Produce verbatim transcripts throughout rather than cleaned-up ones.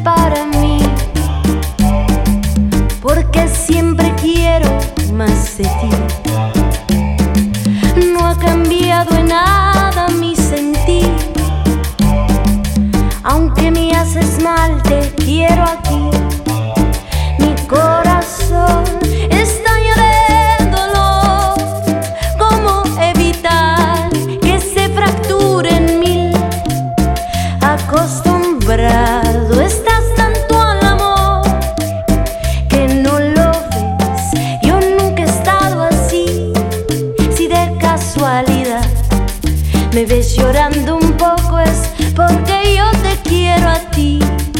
para mí, porque siempre quiero más de ti. No ha cambiado en nada mi sentir, aunque me haces mal, te quiero aquí. Mi corazón estalla de dolor. ¿Cómo evitar que se fracture en mil? Acostumbrado estás tanto al amor que no lo ves. Yo nunca he estado así. Si de casualidad me ves llorando un poco, es porque yo te quiero a ti.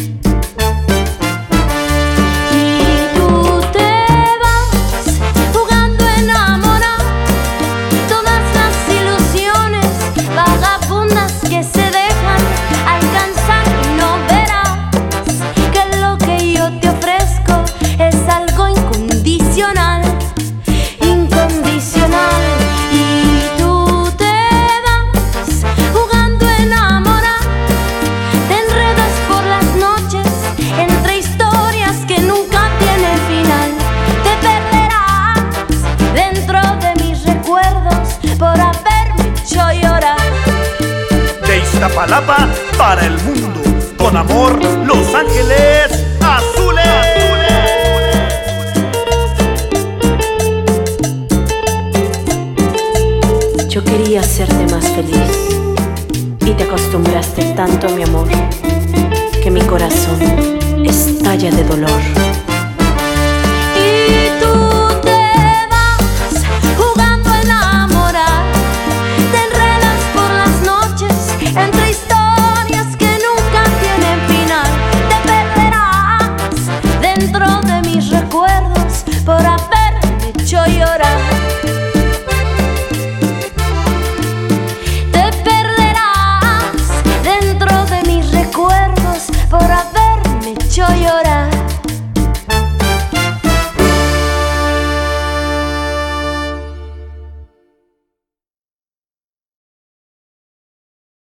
Iztapalapa para el mundo, con amor, Los Ángeles Azules. Yo quería hacerte más feliz y te acostumbraste tanto a mi amor que mi corazón estalla de dolor.